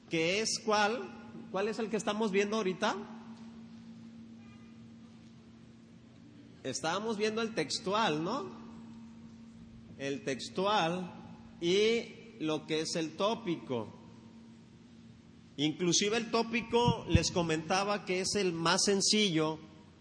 que es ¿cuál es el que estamos viendo ahorita? Estábamos viendo el textual, ¿no? El textual y lo que es el tópico. Inclusive el tópico les comentaba que es el más sencillo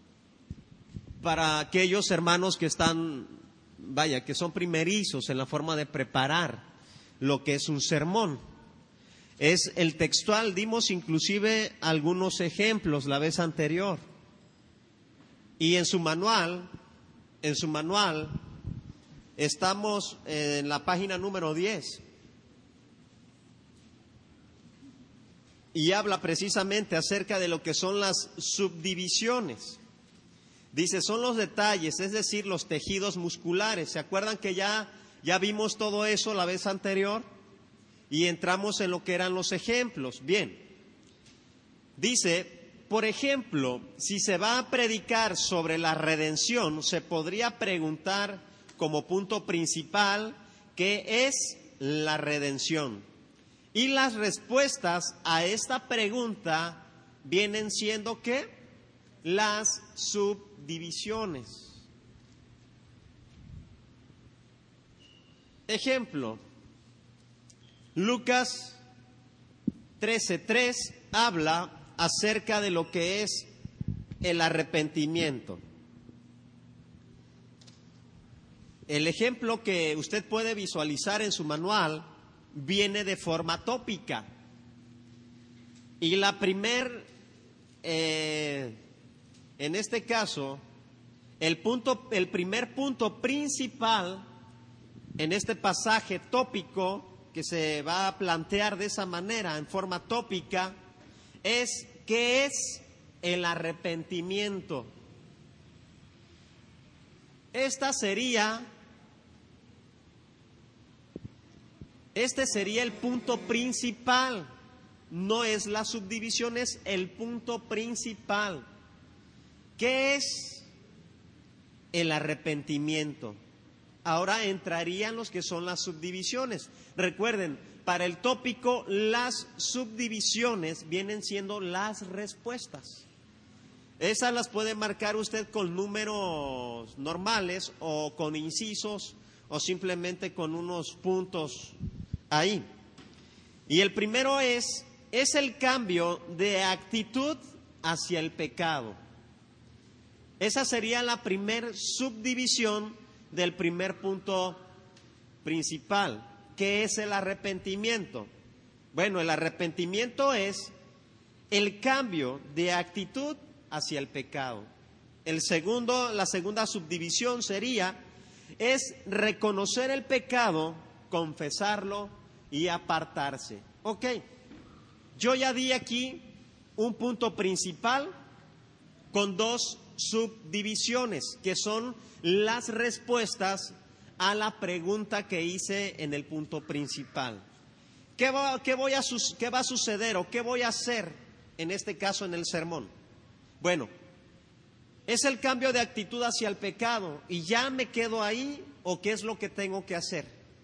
para aquellos hermanos que están, que son primerizos en la forma de preparar lo que es un sermón. Es el textual, dimos inclusive algunos ejemplos la vez anterior. Y en su manual estamos en la página número 10. Y habla precisamente acerca de lo que son las subdivisiones. Dice, son los detalles, es decir, los tejidos musculares. ¿Se acuerdan que ya vimos todo eso la vez anterior? Y entramos en lo que eran los ejemplos. Bien, dice, por ejemplo, si se va a predicar sobre la redención, se podría preguntar como punto principal, ¿qué es la redención? Y las respuestas a esta pregunta vienen siendo ¿qué? Las subdivisiones. Ejemplo, Lucas 13:3 habla acerca de lo que es el arrepentimiento. El ejemplo que usted puede visualizar en su manual viene de forma tópica. Y la en este caso, el primer punto principal en este pasaje tópico que se va a plantear de esa manera, en forma tópica, es ¿qué es el arrepentimiento? Este sería el punto principal, no es la subdivisión, es el punto principal. ¿Qué es el arrepentimiento? Ahora entrarían los que son las subdivisiones. Recuerden, para el tópico, las subdivisiones vienen siendo las respuestas. Esas las puede marcar usted con números normales o con incisos o simplemente con unos puntos ahí. Y el primero es el cambio de actitud hacia el pecado. Esa sería la primer subdivisión del primer punto principal. ¿Qué es el arrepentimiento? Bueno, el arrepentimiento es el cambio de actitud hacia el pecado. La segunda subdivisión es reconocer el pecado, confesarlo y apartarse. Ok, yo ya di aquí un punto principal con dos subdivisiones, que son las respuestas a la pregunta que hice en el punto principal. ¿Qué va a suceder o qué voy a hacer en este caso en el sermón? Bueno, es el cambio de actitud hacia el pecado y ya me quedo ahí, ¿o qué es lo que tengo que hacer?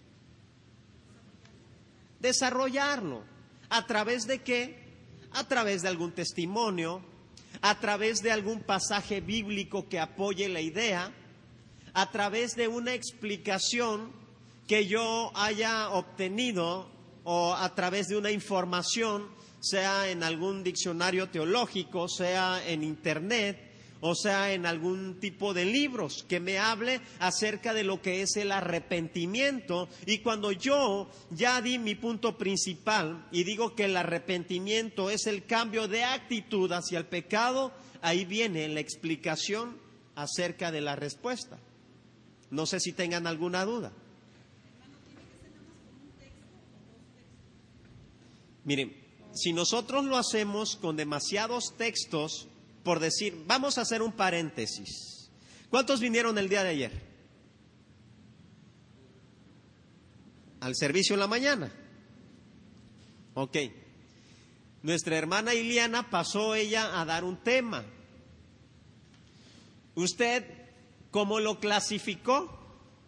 Desarrollarlo. ¿A través de qué? A través de algún testimonio, a través de algún pasaje bíblico que apoye la idea, a través de una explicación que yo haya obtenido o a través de una información, sea en algún diccionario teológico, sea en internet, o sea en algún tipo de libros que me hable acerca de lo que es el arrepentimiento. Y cuando yo ya di mi punto principal y digo que el arrepentimiento es el cambio de actitud hacia el pecado, ahí viene la explicación acerca de la respuesta. No sé si tengan alguna duda. Miren, si nosotros lo hacemos con demasiados textos, por decir, vamos a hacer un paréntesis. ¿Cuántos vinieron el día de ayer? Al servicio en la mañana. Ok. Nuestra hermana Iliana pasó ella a dar un tema. ¿Usted cómo lo clasificó?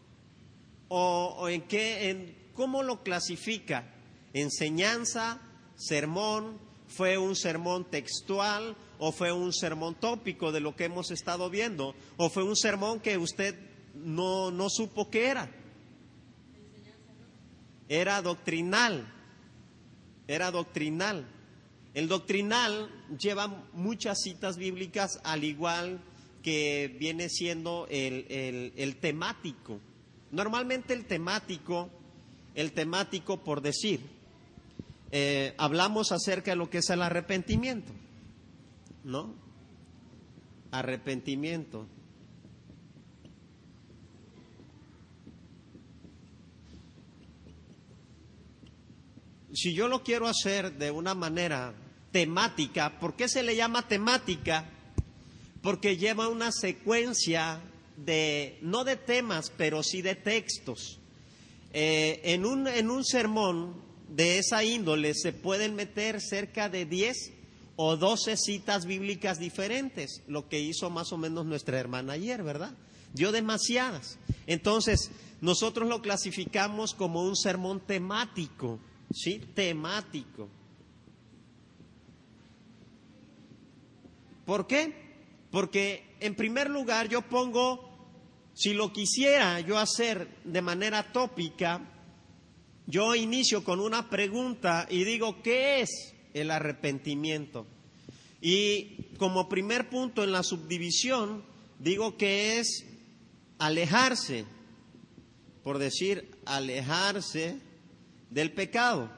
¿O cómo lo clasifica? ¿Enseñanza? sermón, fue un sermón textual o fue un sermón tópico de lo que hemos estado viendo, o fue un sermón que usted no supo qué era. Era doctrinal, era doctrinal. El doctrinal lleva muchas citas bíblicas, al igual que viene siendo el temático. Normalmente el temático, por decir, hablamos acerca de lo que es el arrepentimiento, ¿no? Arrepentimiento. Si yo lo quiero hacer de una manera temática, ¿por qué se le llama temática? Porque lleva una secuencia no de temas, pero sí de textos. En un sermón de esa índole se pueden meter cerca de 10 o 12 citas bíblicas diferentes, lo que hizo más o menos nuestra hermana ayer, ¿verdad? Dio demasiadas. Entonces, nosotros lo clasificamos como un sermón temático, ¿sí? Temático. ¿Por qué? Porque en primer lugar yo pongo, si lo quisiera yo hacer de manera tópica, yo inicio con una pregunta y digo, ¿qué es el arrepentimiento? Y como primer punto en la subdivisión, digo que es alejarse, por decir, alejarse del pecado.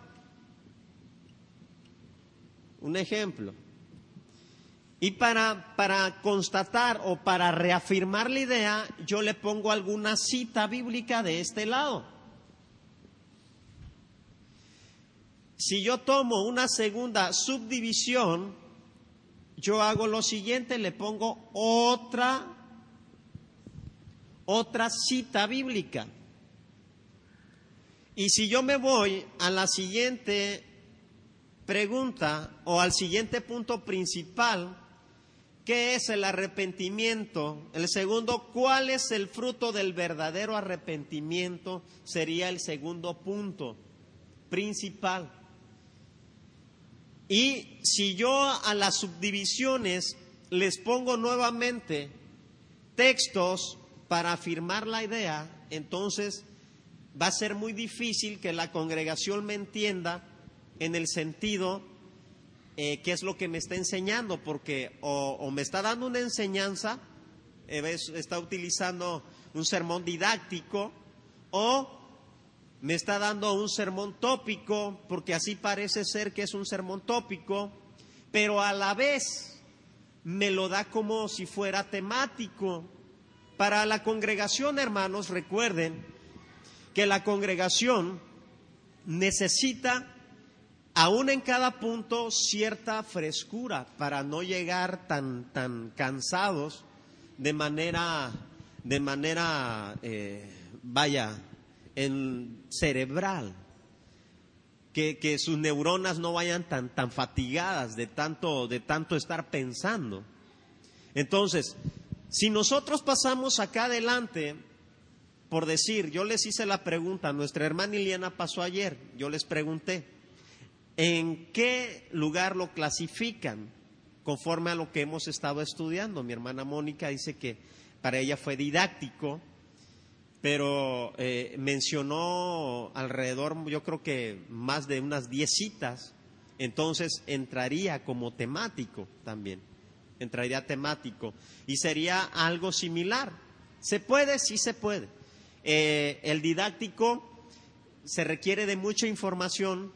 Un ejemplo. Y para constatar o para reafirmar la idea, yo le pongo alguna cita bíblica de este lado. Si yo tomo una segunda subdivisión, yo hago lo siguiente, le pongo otra cita bíblica. Y si yo me voy a la siguiente pregunta o al siguiente punto principal, ¿qué es el arrepentimiento? El segundo, ¿cuál es el fruto del verdadero arrepentimiento? Sería el segundo punto principal. Y si yo a las subdivisiones les pongo nuevamente textos para afirmar la idea, entonces va a ser muy difícil que la congregación me entienda en el sentido qué es lo que me está enseñando, porque o me está dando una enseñanza, está utilizando un sermón didáctico, o me está dando un sermón tópico, porque así parece ser que es un sermón tópico, pero a la vez me lo da como si fuera temático. Para la congregación, hermanos, recuerden que la congregación necesita, aún en cada punto, cierta frescura para no llegar tan cansados de manera cerebral, que sus neuronas no vayan tan fatigadas de tanto estar pensando. Entonces, si nosotros pasamos acá adelante, por decir, yo les hice la pregunta, nuestra hermana Iliana pasó ayer, yo les pregunté, ¿en qué lugar lo clasifican conforme a lo que hemos estado estudiando? Mi hermana Mónica dice que para ella fue didáctico, pero mencionó alrededor, yo creo que más de unas 10 citas, entonces entraría como temático también, entraría temático y sería algo similar. ¿Se puede? Sí se puede. El didáctico se requiere de mucha información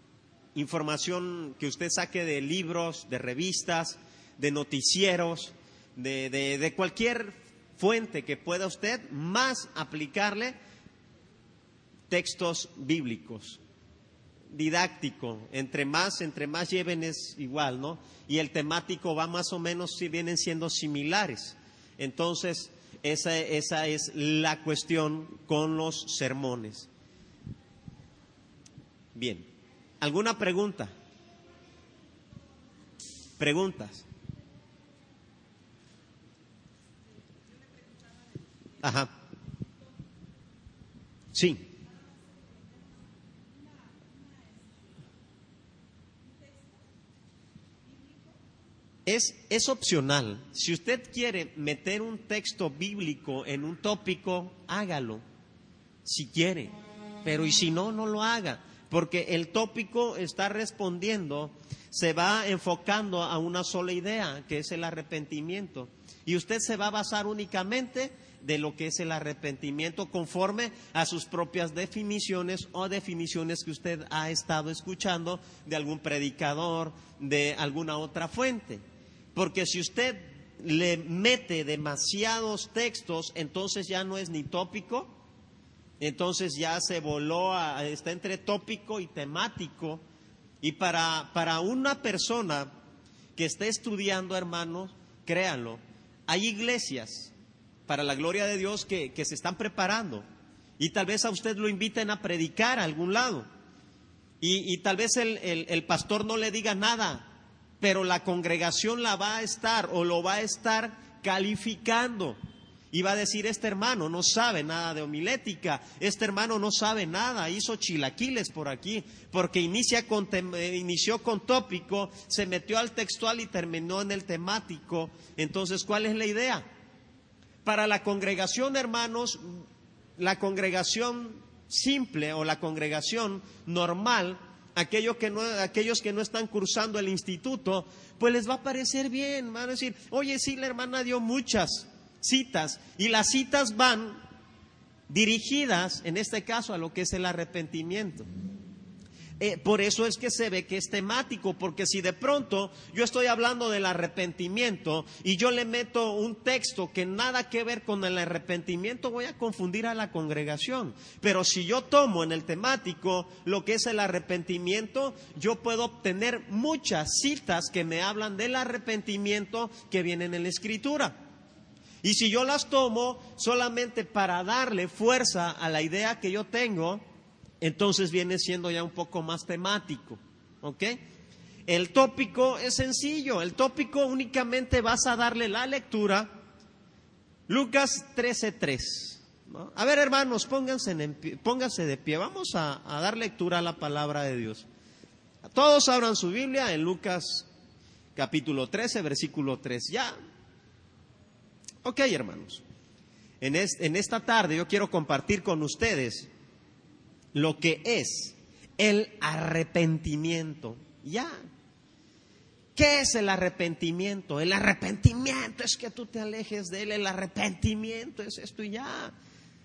que usted saque de libros, de revistas, de noticieros, de cualquier fuente que pueda usted, más aplicarle textos bíblicos. Didáctico, entre más lleven es igual, ¿no? Y el temático va más o menos, si vienen siendo similares. Entonces, esa es la cuestión con los sermones. Bien, ¿alguna pregunta? ¿Preguntas? Ajá. Sí. es opcional. Si usted quiere meter un texto bíblico en un tópico, hágalo, si quiere. Pero y si no, no lo haga, porque el tópico está respondiendo, se va enfocando a una sola idea, que es el arrepentimiento. Y usted se va a basar únicamente de lo que es el arrepentimiento conforme a sus propias definiciones o definiciones que usted ha estado escuchando de algún predicador, de alguna otra fuente. Porque si usted le mete demasiados textos, entonces ya no es ni tópico, entonces ya se voló, está entre tópico y temático. Y para una persona que esté estudiando, hermanos, créanlo, hay iglesias para la gloria de Dios que se están preparando, y tal vez a usted lo inviten a predicar a algún lado, y tal vez el pastor no le diga nada, pero la congregación la va a estar o lo va a estar calificando, y va a decir: este hermano no sabe nada de homilética, este hermano no sabe nada, hizo chilaquiles por aquí, porque inició con tópico, se metió al textual y terminó en el temático. Entonces, ¿cuál es la idea? Para la congregación, hermanos, la congregación simple o la congregación normal, aquellos que no están cursando el instituto, pues les va a parecer bien, van a decir: oye, sí, la hermana dio muchas citas, y las citas van dirigidas, en este caso, a lo que es el arrepentimiento. Por eso es que se ve que es temático, porque si de pronto yo estoy hablando del arrepentimiento y yo le meto un texto que nada que ver con el arrepentimiento, voy a confundir a la congregación. Pero si yo tomo en el temático lo que es el arrepentimiento, yo puedo obtener muchas citas que me hablan del arrepentimiento que vienen en la Escritura. Y si yo las tomo solamente para darle fuerza a la idea que yo tengo, entonces viene siendo ya un poco más temático, ¿ok? El tópico es sencillo, el tópico únicamente vas a darle la lectura, Lucas 13:3, ¿no? A ver, hermanos, pónganse de pie, vamos a dar lectura a la palabra de Dios. Todos abran su Biblia en Lucas capítulo 13, versículo 3, ya. Ok, hermanos, en esta tarde yo quiero compartir con ustedes lo que es el arrepentimiento. Ya. ¿Qué es el arrepentimiento? El arrepentimiento es que tú te alejes de él. El arrepentimiento es esto y ya.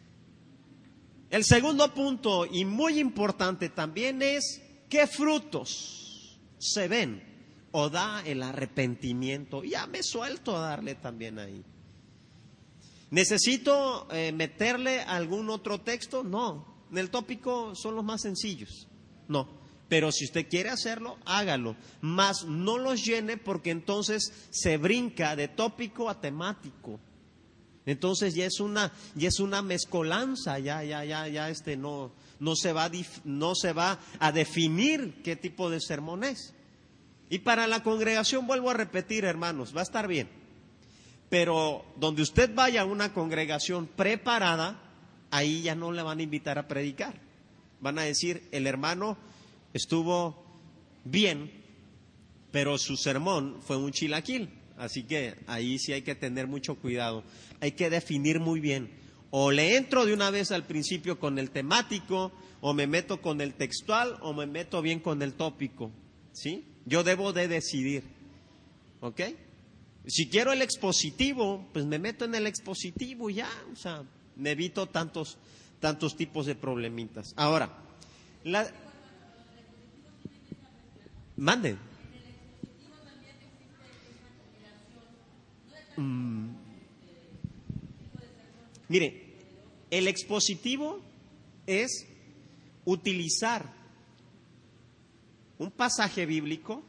El segundo punto, y muy importante también, es qué frutos se ven o da el arrepentimiento. Ya me suelto a darle también ahí. ¿Necesito meterle algún otro texto? No. En el tópico son los más sencillos. No. Pero si usted quiere hacerlo, hágalo. Mas no los llene, porque entonces se brinca de tópico a temático. Entonces ya es una mezcolanza. No se va a definir qué tipo de sermón es. Y para la congregación, vuelvo a repetir, hermanos, va a estar bien. Pero donde usted vaya a una congregación preparada, ahí ya no le van a invitar a predicar. Van a decir: el hermano estuvo bien, pero su sermón fue un chilaquil. Así que ahí sí hay que tener mucho cuidado. Hay que definir muy bien. O le entro de una vez al principio con el temático, o me meto con el textual, o me meto bien con el tópico. ¿Sí? Yo debo de decidir. ¿Ok? Si quiero el expositivo, pues me meto en el expositivo ya, o sea, me evito tantos tipos de problemitas. Ahora, mande. Mire, el expositivo es utilizar un pasaje bíblico,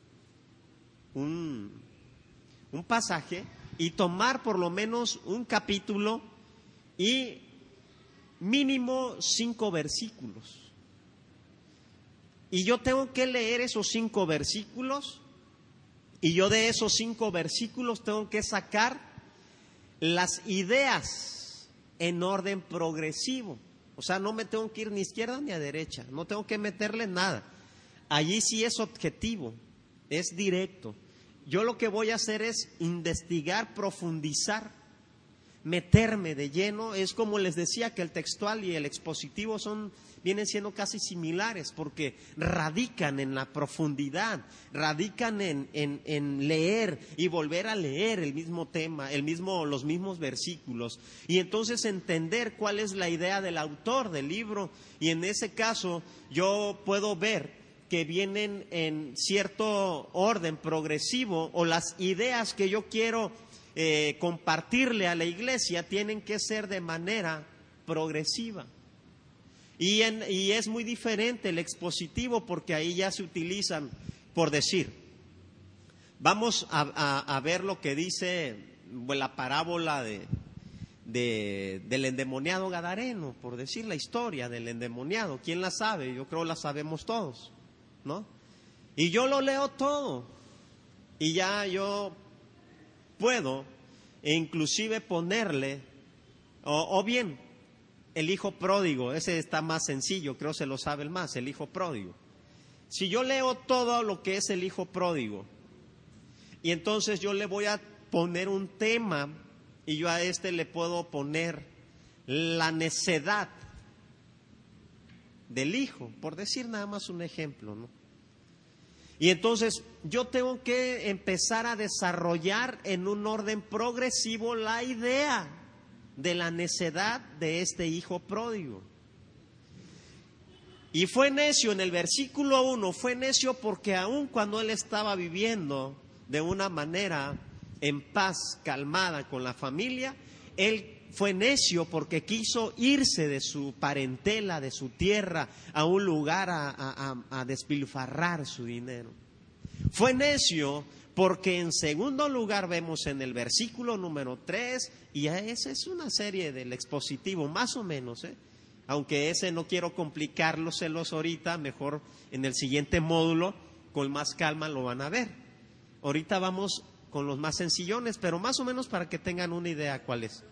un pasaje, y tomar por lo menos un capítulo y mínimo 5 versículos. Y yo tengo que leer esos 5 versículos, y yo de esos 5 versículos tengo que sacar las ideas en orden progresivo. O sea, no me tengo que ir ni a izquierda ni a derecha, no tengo que meterle nada. Allí sí es objetivo, es directo. yo lo que voy a hacer es investigar, profundizar, meterme de lleno. Es como les decía, que el textual y el expositivo vienen siendo casi similares, porque radican en la profundidad, radican en leer y volver a leer el mismo tema, los mismos versículos, y entonces entender cuál es la idea del autor del libro. Y en ese caso yo puedo ver que vienen en cierto orden progresivo, o las ideas que yo quiero compartirle a la iglesia tienen que ser de manera progresiva. Y es muy diferente el expositivo, porque ahí ya se utilizan, por decir, vamos a ver lo que dice la parábola del endemoniado gadareno, por decir la historia del endemoniado. ¿Quién la sabe? Yo creo la sabemos todos, ¿no? Y yo lo leo todo, y ya yo puedo inclusive ponerle, o bien el hijo pródigo. Ese está más sencillo, creo se lo sabe el más, el hijo pródigo. Si yo leo todo lo que es el hijo pródigo, y entonces yo le voy a poner un tema, y yo a le puedo poner la necedad del hijo, por decir nada más un ejemplo, ¿no? Y entonces yo tengo que empezar a desarrollar en un orden progresivo la idea de la necedad de este hijo pródigo. Y fue necio, en el versículo 1, fue necio porque aun cuando él estaba viviendo de una manera en paz, calmada con la familia, él fue necio porque quiso irse de su parentela, de su tierra, a un lugar a despilfarrar su dinero. Fue necio porque, en segundo lugar, vemos en el versículo número 3, y esa es una serie del expositivo, más o menos, aunque ese no quiero complicárselos ahorita, mejor en el siguiente módulo, con más calma lo van a ver. Ahorita vamos con los más sencillones, pero más o menos para que tengan una idea cuál es.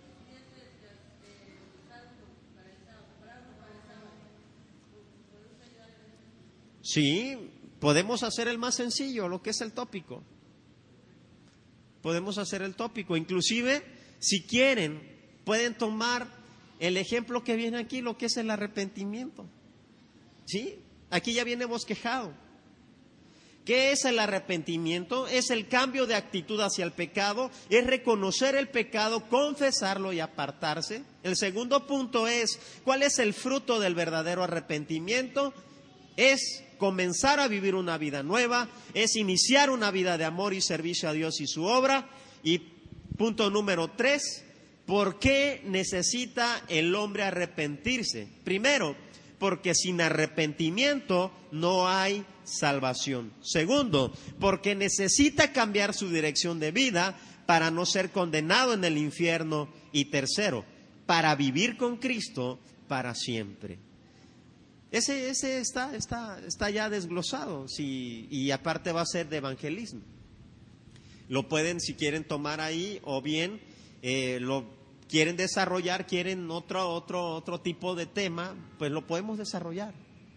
Sí, podemos hacer el más sencillo, lo que es el tópico. Podemos hacer el tópico. Inclusive, si quieren, pueden tomar el ejemplo que viene aquí, lo que es el arrepentimiento. ¿Sí? Aquí ya viene bosquejado. ¿Qué es el arrepentimiento? Es el cambio de actitud hacia el pecado, es reconocer el pecado, confesarlo y apartarse. El segundo punto es, ¿cuál es el fruto del verdadero arrepentimiento? Es comenzar a vivir una vida nueva, es iniciar una vida de amor y servicio a Dios y su obra. Y punto número 3, ¿por qué necesita el hombre arrepentirse? Primero, porque sin arrepentimiento no hay salvación. Segundo, porque necesita cambiar su dirección de vida para no ser condenado en el infierno. Y tercero, para vivir con Cristo para siempre. Ese está ya desglosado, sí, y aparte va a ser de evangelismo. Lo pueden, si quieren, tomar ahí, o bien lo quieren desarrollar, quieren otro tipo de tema, pues lo podemos desarrollar.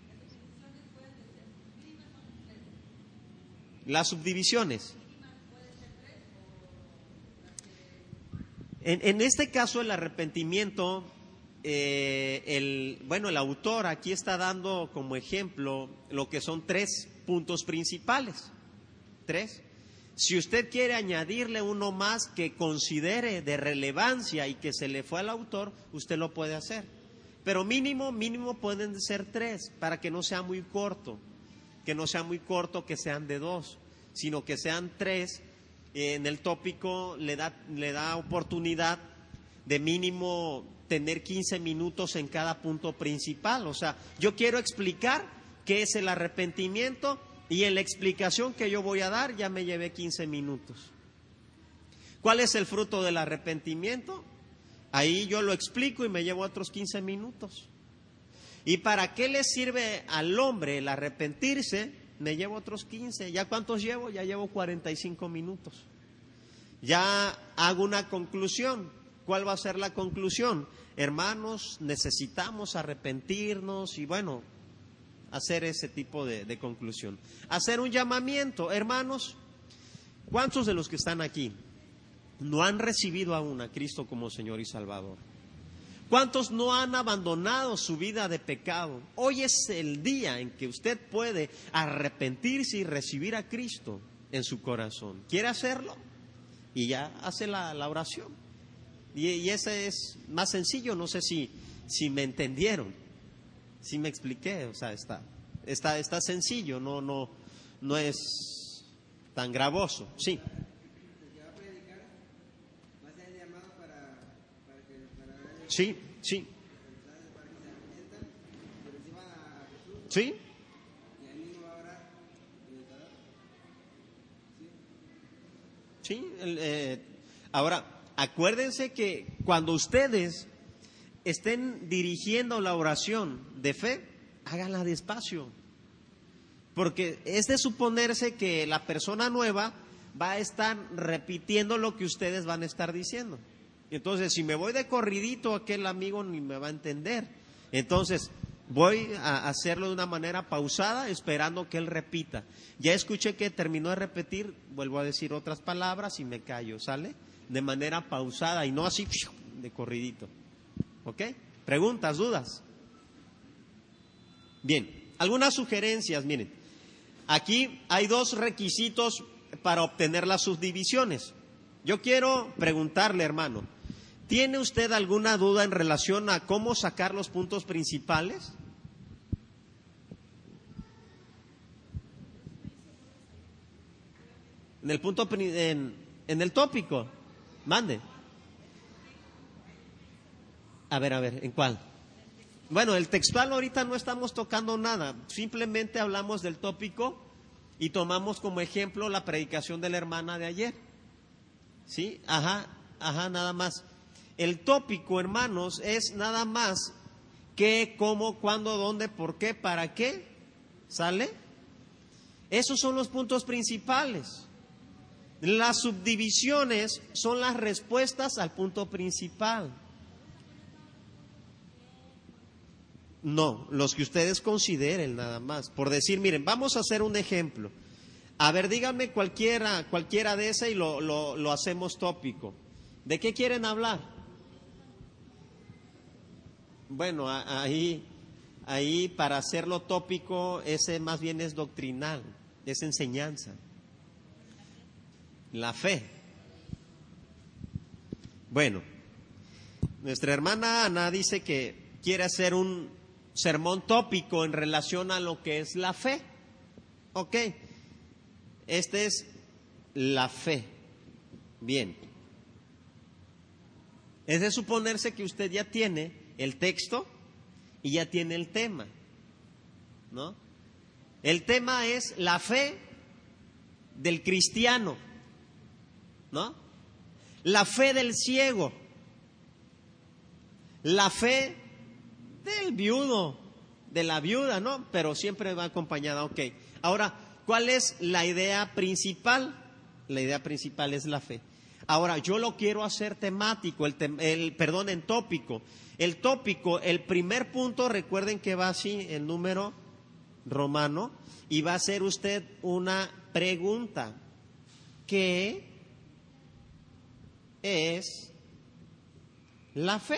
Las subdivisiones. En este caso, el arrepentimiento, el autor aquí está dando como ejemplo lo que son 3 puntos principales. 3. Si usted quiere añadirle uno más que considere de relevancia y que se le fue al autor, usted lo puede hacer. Pero mínimo pueden ser 3, para que no sea muy corto. Que no sea muy corto, que sean de 2, sino que sean 3. En el tópico le da oportunidad de mínimo tener 15 minutos en cada punto principal. O sea, yo quiero explicar qué es el arrepentimiento, y en la explicación que yo voy a dar ya me llevé 15 minutos. ¿Cuál es el fruto del arrepentimiento? Ahí yo lo explico y me llevo otros 15 minutos. ¿Y para qué le sirve al hombre el arrepentirse? Me llevo otros 15. ¿Ya cuántos llevo? Ya llevo 45 minutos. Ya hago una conclusión. ¿Cuál va a ser la conclusión? Hermanos, necesitamos arrepentirnos y hacer ese tipo de conclusión. Hacer un llamamiento. Hermanos, ¿Cuántos de los que están aquí no han recibido aún a Cristo como Señor y Salvador? ¿Cuántos no han abandonado su vida de pecado? Hoy es el día en que usted puede arrepentirse y recibir a Cristo en su corazón. ¿Quiere hacerlo? Y ya hace la oración. Y ese es más sencillo. No sé si me entendieron, si me expliqué. O sea, está sencillo, no es tan gravoso. Sí. Sí, sí. Sí. Sí. Ahora, acuérdense que cuando ustedes estén dirigiendo la oración de fe, háganla despacio. Porque es de suponerse que la persona nueva va a estar repitiendo lo que ustedes van a estar diciendo. Entonces, si me voy de corridito, aquel amigo ni me va a entender. Entonces, voy a hacerlo de una manera pausada, esperando que él repita. Ya escuché que terminó de repetir, vuelvo a decir otras palabras y me callo, ¿sale? De manera pausada y no así de corridito. ¿Ok? ¿Preguntas, dudas? Bien, algunas sugerencias, miren. Aquí hay dos requisitos para obtener las subdivisiones. Yo quiero preguntarle, hermano, ¿tiene usted alguna duda en relación a cómo sacar los puntos principales? En el punto, en el tópico, mande. A ver, ¿en cuál? Bueno, el textual ahorita no estamos tocando nada, simplemente hablamos del tópico y tomamos como ejemplo la predicación de la hermana de ayer. ¿Sí? Ajá, nada más. El tópico, hermanos, es nada más qué, cómo, cuándo, dónde, por qué, para qué. ¿Sale? Esos son los puntos principales. Las subdivisiones son las respuestas al punto principal. No, los que ustedes consideren nada más. Por decir, miren, vamos a hacer un ejemplo. A ver, díganme cualquiera de esas y lo hacemos tópico. ¿De qué quieren hablar? Bueno, ahí para hacerlo tópico, ese más bien es doctrinal, es enseñanza. La fe. Bueno, nuestra hermana Ana dice que quiere hacer un sermón tópico en relación a lo que es la fe. Ok, este es la fe. Bien. Es de suponerse que usted ya tiene el texto y ya tiene el tema, ¿no? El tema es la fe del cristiano, ¿no? La fe del ciego, la fe del viudo, de la viuda, ¿no? Pero siempre va acompañada, ok. Ahora, ¿cuál es la idea principal? La idea principal es la fe. Ahora, yo lo quiero hacer temático, en tópico. El tópico, el primer punto, recuerden que va así, el número romano, y va a hacer usted una pregunta. ¿Qué es la fe?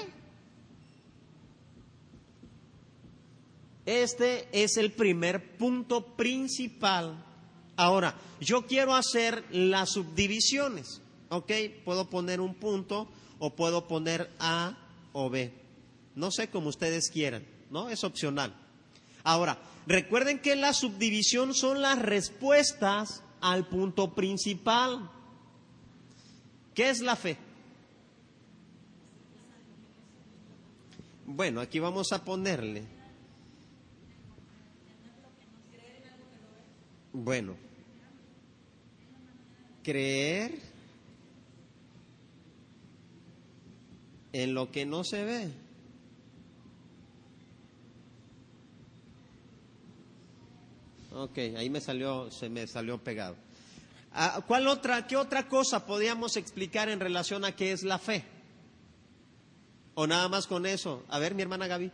Este es el primer punto principal. Ahora, yo quiero hacer las subdivisiones, ¿ok? Puedo poner un punto o puedo poner A o B. No sé, como ustedes quieran, ¿no? Es opcional. Ahora, recuerden que la subdivisión son las respuestas al punto principal. ¿Qué es la fe? Bueno, aquí vamos a ponerle. Bueno, creer en lo que no se ve. Ok, ahí se me salió pegado. ¿Qué otra cosa podríamos explicar en relación a qué es la fe? ¿O nada más con eso? A ver, mi hermana Gaby.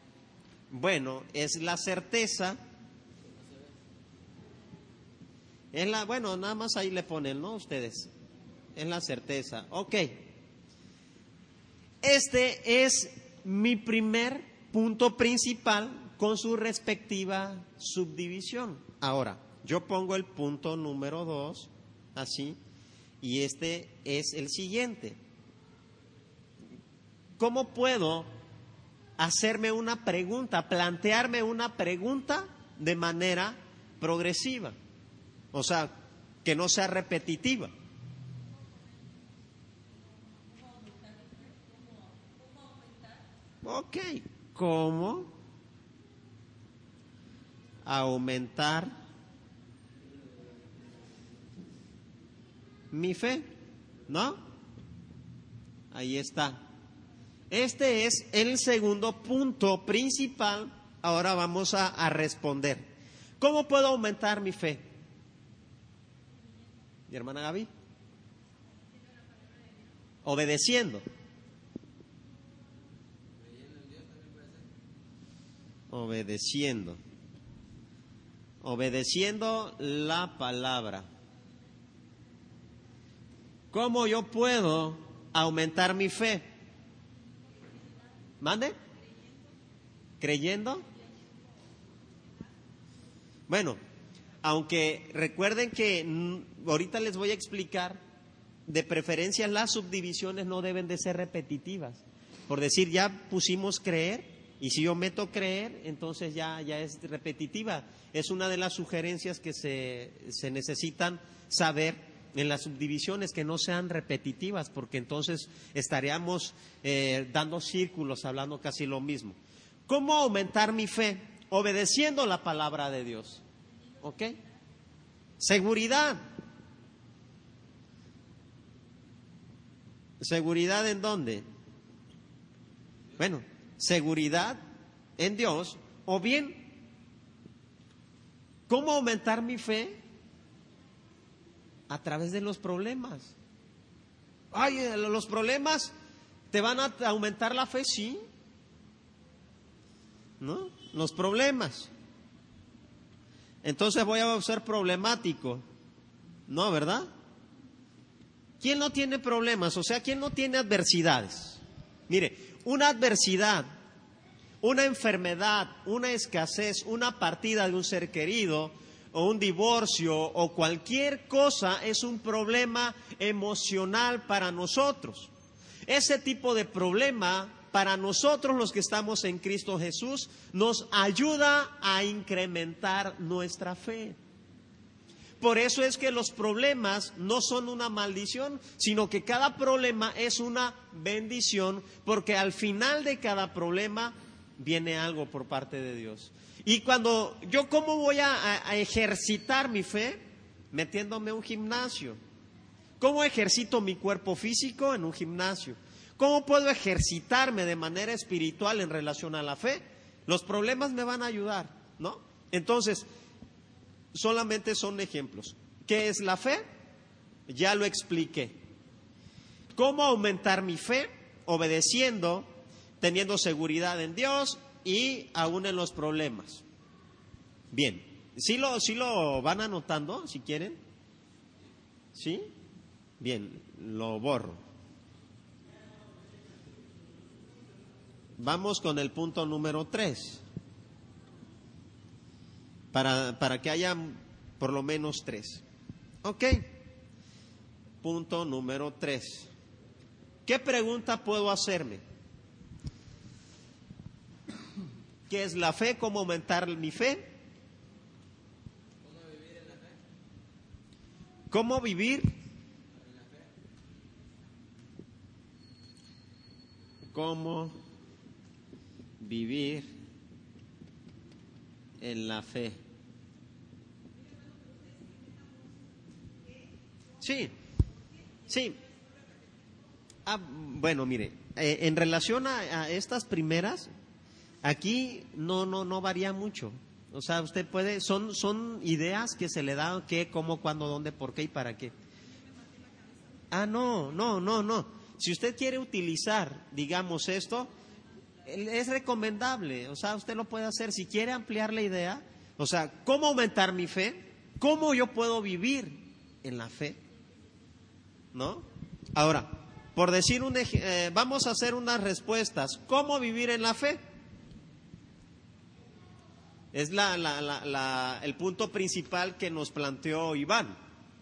Bueno, es la certeza Bueno, nada más ahí le ponen, ¿no? Ustedes. En la certeza. Ok. Este es mi primer punto principal con su respectiva subdivisión. Ahora, yo pongo el punto número 2, así, y este es el siguiente. ¿Cómo puedo hacerme una pregunta, plantearme una pregunta de manera progresiva? O sea, que no sea repetitiva. Ok, ¿cómo aumentar mi fe? ¿No? Ahí está. Este es el segundo punto principal. Ahora vamos a responder. ¿Cómo puedo aumentar mi fe? ¿Mi hermana Gaby? Obedeciendo. Obedeciendo la palabra. ¿Cómo yo puedo aumentar mi fe? ¿Mande? ¿Creyendo? Bueno, aunque recuerden que ahorita les voy a explicar, de preferencia las subdivisiones no deben de ser repetitivas. Por decir, ya pusimos creer, y si yo meto creer, entonces ya es repetitiva. Es una de las sugerencias que se necesitan saber en las subdivisiones, que no sean repetitivas, porque entonces estaríamos dando círculos, hablando casi lo mismo. ¿Cómo aumentar mi fe? Obedeciendo la palabra de Dios. ¿Ok? Seguridad. ¿Seguridad en dónde? Bueno, seguridad en Dios, o bien, ¿cómo aumentar mi fe? A través de los problemas. Ay, los problemas te van a aumentar la fe, sí, ¿no? Los problemas. Entonces voy a ser problemático, ¿no? ¿Verdad? ¿Quién no tiene problemas? O sea, ¿quién no tiene adversidades? Mire, una adversidad, una enfermedad, una escasez, una partida de un ser querido, o un divorcio, o cualquier cosa, es un problema emocional para nosotros. Ese tipo de problema, para nosotros los que estamos en Cristo Jesús, nos ayuda a incrementar nuestra fe. Por eso es que los problemas no son una maldición, sino que cada problema es una bendición, porque al final de cada problema viene algo por parte de Dios. Y cuando yo, ¿cómo voy a ejercitar mi fe? Metiéndome a un gimnasio. ¿Cómo ejercito mi cuerpo físico? En un gimnasio. ¿Cómo puedo ejercitarme de manera espiritual en relación a la fe? Los problemas me van a ayudar, ¿no? Entonces, solamente son ejemplos. ¿Qué es la fe? Ya lo expliqué. ¿Cómo aumentar mi fe? Obedeciendo, teniendo seguridad en Dios y aún en los problemas. Bien, ¿sí lo van anotando, si quieren? ¿Sí? Bien, lo borro. Vamos con el punto número 3. Para que haya por lo menos 3. Ok. Punto número 3. ¿Qué pregunta puedo hacerme? ¿Qué es la fe? ¿Cómo aumentar mi fe? ¿Cómo vivir en la fe? ¿Cómo vivir en la fe? Sí, sí. Bueno, mire, en relación a estas primeras, aquí no varía mucho. O sea, usted puede, son ideas que se le dan qué, cómo, cuándo, dónde, por qué y para qué. No. Si usted quiere utilizar, digamos, esto, es recomendable. O sea, usted lo puede hacer. Si quiere ampliar la idea, o sea, ¿cómo aumentar mi fe? ¿cómo yo puedo vivir en la fe? ¿No? Ahora, por decir vamos a hacer unas respuestas. ¿Cómo vivir en la fe? Es el punto principal que nos planteó Iván.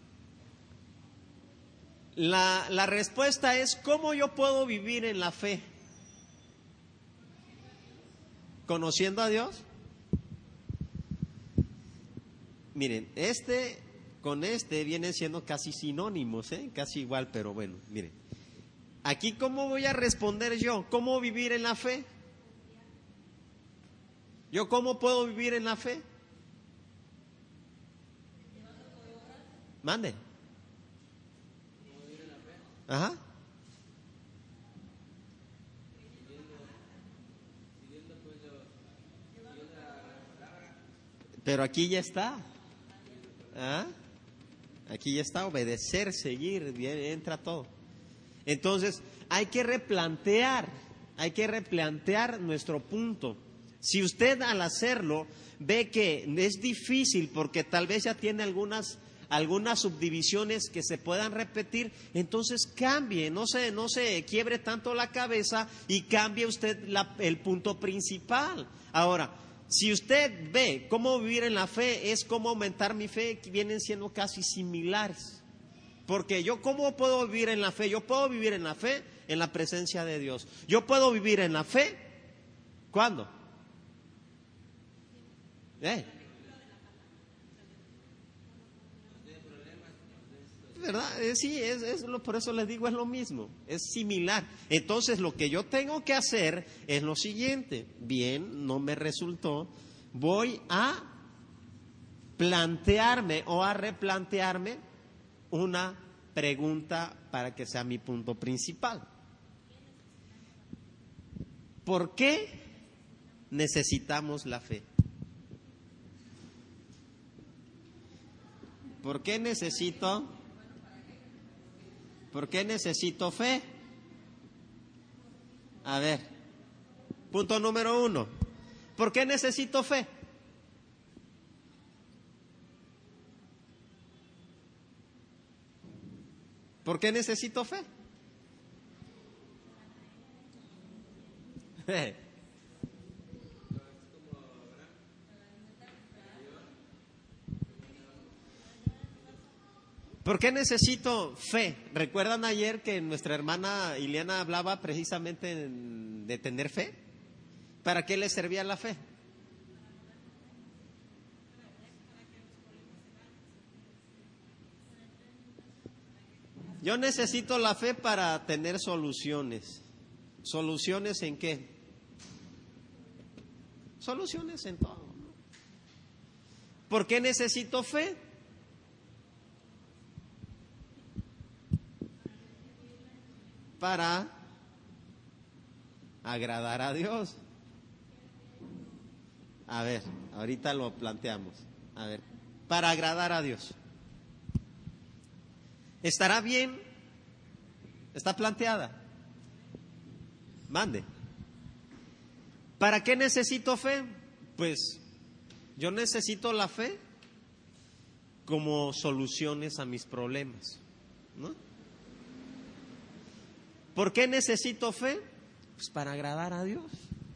La respuesta es: ¿cómo yo puedo vivir en la fe? ¿Conociendo a Dios? Miren, con este vienen siendo casi sinónimos, casi igual, pero bueno, miren. Aquí, ¿cómo voy a responder yo? ¿Cómo vivir en la fe? ¿Yo cómo puedo vivir en la fe? Mande. Ajá. Pero aquí ya está. ¿Ah? Aquí ya está: obedecer, seguir, bien, entra todo. Entonces, hay que replantear nuestro punto. Si usted al hacerlo ve que es difícil porque tal vez ya tiene algunas subdivisiones que se puedan repetir, entonces cambie, no se quiebre tanto la cabeza y cambie usted el punto principal. Ahora, si usted ve cómo vivir en la fe es cómo aumentar mi fe, que vienen siendo casi similares. Porque yo, ¿cómo puedo vivir en la fe? Yo puedo vivir en la fe en la presencia de Dios. Yo puedo vivir en la fe, ¿cuándo? ¿Verdad? Sí, por eso les digo, es lo mismo, es similar. Entonces, lo que yo tengo que hacer es lo siguiente: bien, no me resultó, voy a plantearme o a replantearme una pregunta para que sea mi punto principal. ¿Por qué necesitamos la fe? ¿Por qué necesito fe? A ver, punto número 1. ¿Por qué necesito fe? ¿Por qué necesito fe? ¿Por qué necesito fe? ¿Recuerdan ayer que nuestra hermana Ileana hablaba precisamente de tener fe? ¿Para qué le servía la fe? Yo necesito la fe para tener soluciones. ¿Soluciones en qué? Soluciones en todo, ¿no? ¿Por qué necesito fe? Para agradar a Dios. A ver, ahorita lo planteamos. A ver, para agradar a Dios. ¿Estará bien? ¿Está planteada? Mande. ¿Para qué necesito fe? Pues yo necesito la fe como soluciones a mis problemas, ¿no? ¿Por qué necesito fe? Pues para agradar a Dios.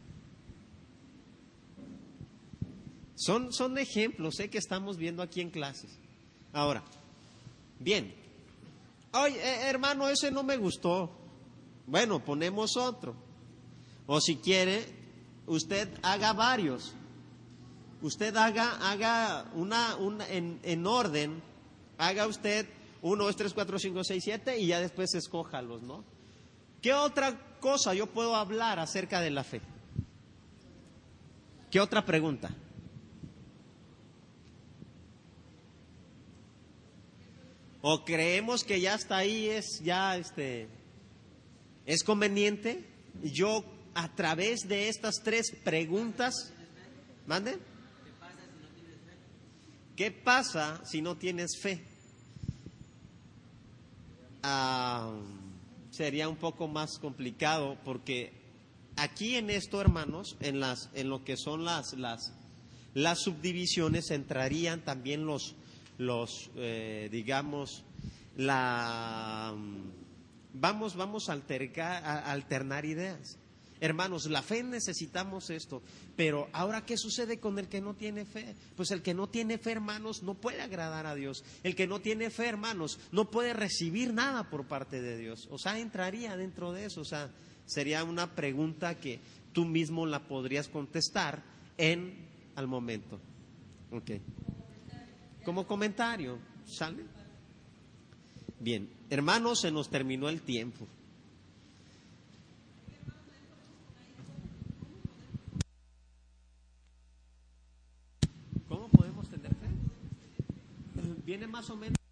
Son ejemplos que estamos viendo aquí en clases. Ahora, bien. Oye, hermano, ese no me gustó. Bueno, ponemos otro. O si quiere, usted haga varios. Usted haga en orden. Haga usted 1, 2, 3, 4, 5, 6, 7 y ya después escójalos, ¿no? ¿Qué otra cosa yo puedo hablar acerca de la fe? ¿Qué otra pregunta? ¿O creemos que ya hasta ahí es conveniente? Yo, a través de estas 3 preguntas, ¿mande? ¿Qué pasa si no tienes fe? Sería un poco más complicado, porque aquí en esto, hermanos, en lo que son las subdivisiones, entrarían también digamos, vamos a alternar ideas. Hermanos, la fe necesitamos esto, pero ahora ¿qué sucede con el que no tiene fe? Pues el que no tiene fe, hermanos, no puede agradar a Dios. El que no tiene fe, hermanos, no puede recibir nada por parte de Dios. O sea, entraría dentro de eso. O sea, sería una pregunta que tú mismo la podrías contestar al momento. Ok. Como comentario, ¿sale? Bien, hermanos, se nos terminó el tiempo. ¿Cómo podemos tener fe? Viene más o menos.